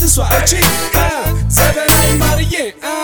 እሷ እቺ ዘበናዊ ማርዬ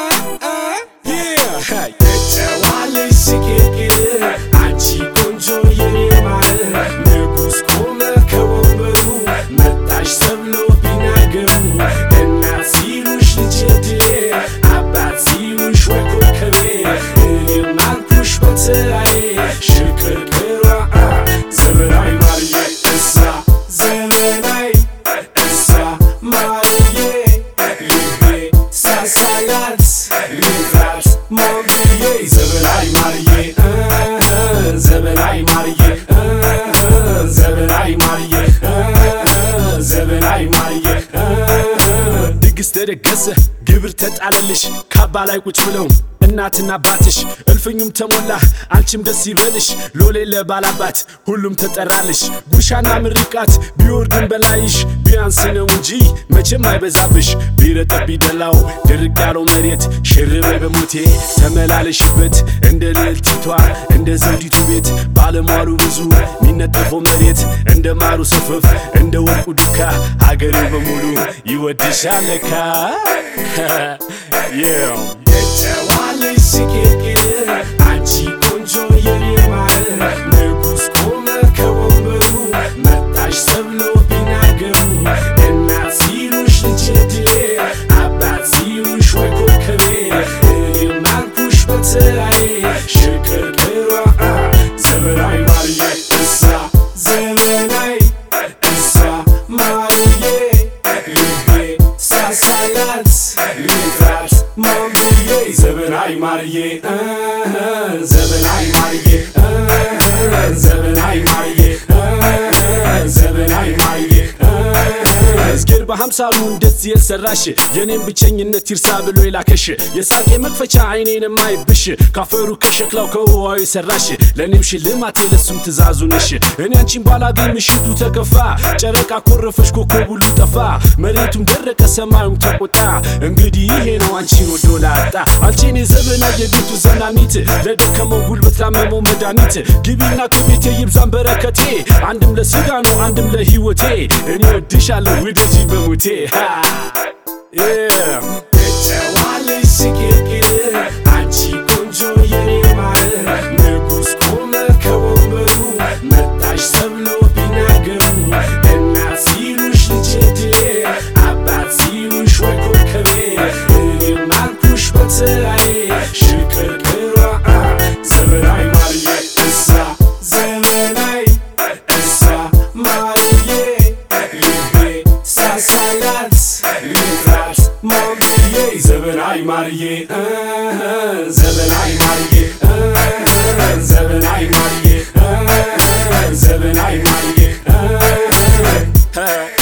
የጨዋልሽ ስቅቅል አንቺ ቆንጆ የኔ ማር ንጉስ ቆመ ከወንበሩ መጣሽ ተብሎ ቢናገሩ እናት ሲሉሽ ልጄ ድሌ አባት ሲሉሽ ወይ ኮከቤ እኔም አልኩሽ በተራዬ ሽቅርቅሯ ዘበናዊ ማርዬ እሳ ዘበናዊ እሳ ማርዬ ልቤ ሳሳላት ልጥራት ማርዬ ዘበናዊ ማርዬ ዘበናዊ ማርዬ ዘበናዊ ማርዬ ዘበናዊ ማርዬ ድግስ ተደገሰ ግብር ተጣለልሽ ካባ ላይ ቁጭ ብለው እናትና አባትሽ እልፍኙም ተሞላ አንቺም ደስ ይበልሽ ሎሌ ለባላባት ሁሉም ተጠራልሽ ጉሻና ምርቃት ቢወርድን በላይሽ ቢያንስ ነው እንጂ መቼም አይበዛብሽ ቢረጠብ ቢደላው ድርቅ ያለው መሬት ሽርበይ በሞቴ ተመላለሽበት እንደ ልዕልቲቷ እንደ ዘውዲቱ ቤት ባለሟሉ ብዙ ሚነጠፈው መሬት እንደ ማሩ ሰፈፍ እንደ ወርቁ ዱካ ሀገሬ በሙሉ ይወድሻል ለካ የጨዋልሽ ስቅቅል አንቺ ቆንጆ የኔ ማር ንጉስ ቆመ ከወንበሩ መጣሽ ተብሎ ቢናገሩ እናት ሲሉሽ ልጄ ድሌ አባት ሲሉሽ ወይ ኮከቤ እኔም አልኩሽ በተራዬ ሽቅርቅሯ ዘበናዊ ማርዬ እሳ ዘበናዊ እሳ ማርዬ ልቤ ሳሳላት ልጥራት ማርዬ ዘበናዊ ማርዬ ዘበናዊ ማርዬ ዘበናዊ ማርዬ ዘበናዊ ማርዬ እዝጌር በሃምሳሉ እንደዚህ የሰራሽ የኔም ብቸኝነት ይርሳ ብሎ የላከሽ የሳቄ መክፈቻ አይኔን ማይብሽ ካፈሩ ከሸክላው ከውሃው የሰራሽ ለኔም ሽልማቴ ለሱም ትእዛዙ ነሽ እኔ አንቺን ባላገኝ ምሽቱ ተከፋ ጨረቃ ኮረፈሽ ኮከብ ሁሉ ጠፋ መሬቱም ደረቀ ሰማዩም ተቆጣ እንግዲህ ይሄ ነው አንቺን ወዶ ላጣ አንቺኔ ዘበናዊ የቤቱ ዘናኒት ለደከመው ጉልበት ላመመው መድኃኒት ግቢና ከቤቴ ይብዛን በረከቴ አንድም ለስጋ ነው አንድም ለህይወቴ እኔ ወድሻለሁ ውደጂ በሞቴ የጨዋልሽ ስቅቅል አንቺ ቆንጆ የኔ ማር ንጉስ ቆመ ከወንበሩ መጣሽ ተብሎ ቢናገሩ እናት ሲሉሽ ልጄ ድሌ አባት ሲሉሽ ወይ ኮከቤ እኔም አልኩሽ በተራዬ ሽቅርቅሯ ዘበናዊ ማርዬ እሳ ዘበናዊ እሳ ማርዬ ልቤ ሳሳላት ልጥራት ማርዬ ዘበናዊ ማርዬ ዘበናዊ ማርዬ ዘበናዊ ማርዬ ዘበናዊ ማርዬ